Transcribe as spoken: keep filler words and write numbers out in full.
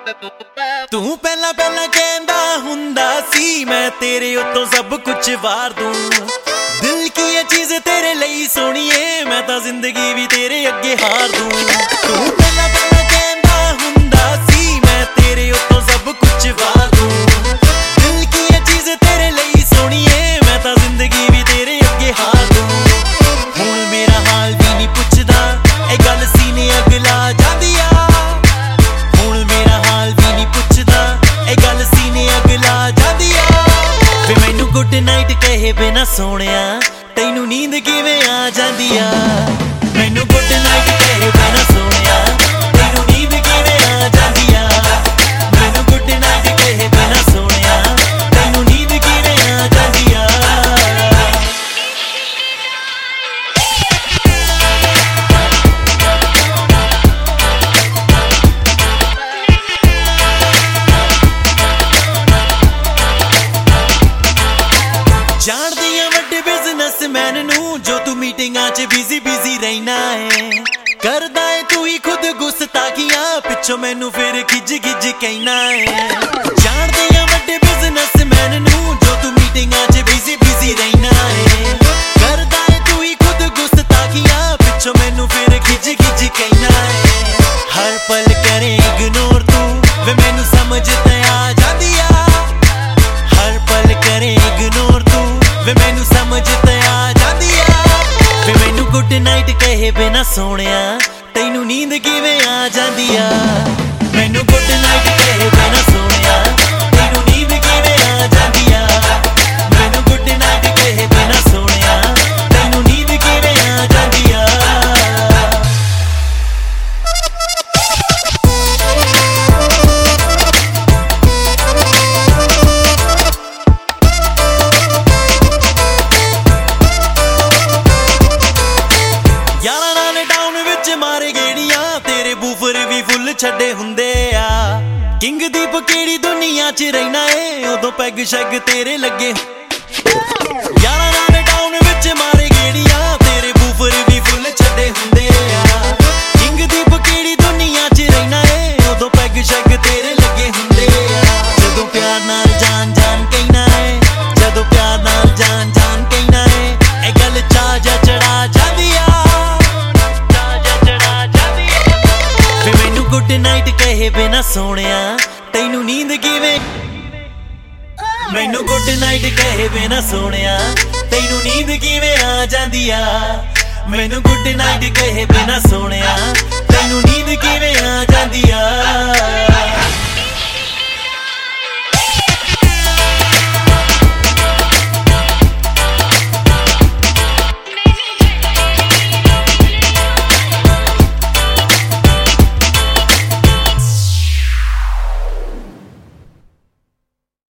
तू पहला पहला कहंदा हुंदा सी मैं तेरे उत्तों सब कुछ वार दूं। दिल की ये चीज तेरे लिए सोनिए मैं तां जिंदगी भी तेरे अगे हार दूं। तू पहला पहला कहंदा हुंदा सी मैं तेरे उत्तों सब कुछ वार दूं। दिल की ये चीज तेरे लिए सोनिए मैं तां जिंदगी भी तेरे अगे हार दूं। हुण मेरा हाल भी नहीं पुछदा ए गल सीने अग ला जांदी आ। हुण मेरा हाल भी नहीं पुछदा ए गल सीने अग ला जांदी आ। वे मैनू गुड नाइट कहे बिना सोनिया तैनू नींद किवें आ जांदी आ। मैनू गुड नाइट कहे बिना सोनिया तैनू नींद किवें आ जांदी आ। मैनू गुड नाइट कहे बिना सोनिया तैनू नींद किवें आ जांदी आ। जानदियां वड्डे बिजनेसमैन नू जो तू मीटिंगां च बिजी बिजी रहना है। करदा है तू ही खुद गुस्ताखियां पिछों मैनू फिर खिज खिज कहना है। जानदियां वड्डे बिजनेसमैन नू जो तू मीटिंगां च बिजी बिजी रहना है। करदा है तू ही खुद गुस्ताखियां पिछों मैनू फिर खिज खिज कहना है। हर पल करे इग्नोर तू वे मैनू समझ ते आ जांदी आ। हर पल करे इग्नोर तू वे मैनू समझ ते आ जांदी आ। वे मैनू गुड नाइट कहे बिना सोनिया तैनू नींद किवें आ जांदी आ। मैनू गुड नाइट कहे बिना सोनिया तैनू नींद किवें आ जांदी आ। मैनू गुड नाइट कहे बिना सोनिया तैनू नींद किवें आ जांदी आ। मारे गेड़ियां तेरे बूफर भी फुल छड़े हुंदे आ। किंग दीप केड़ी दुनिया च रहना है उदों पैग शैग तेरे लगे। यारा नाल टाउन विच मारे गेड़ियां तेरे बूफर भी फुल छड़े हुंदे आ। किंग दीप केड़ी दुनिया च रहना है उदों पैग शैग तेरे लगे हुंदे आ। जदों प्यार नाल जान जान कहना है जदों प्यार नाल जान जान कहना है ए गल चा जा चढ़ा जांदी आ। गुड नाइट कहे बिना सोनिया तैनू नींद किवें। मैनू गुड नाइट कहे बिना सोनिया तैनू नींद किवें आ जांदी आ। मैनू गुड नाइट कहे बिना सोनिया तैनू नींद किवें आ जांदी आ।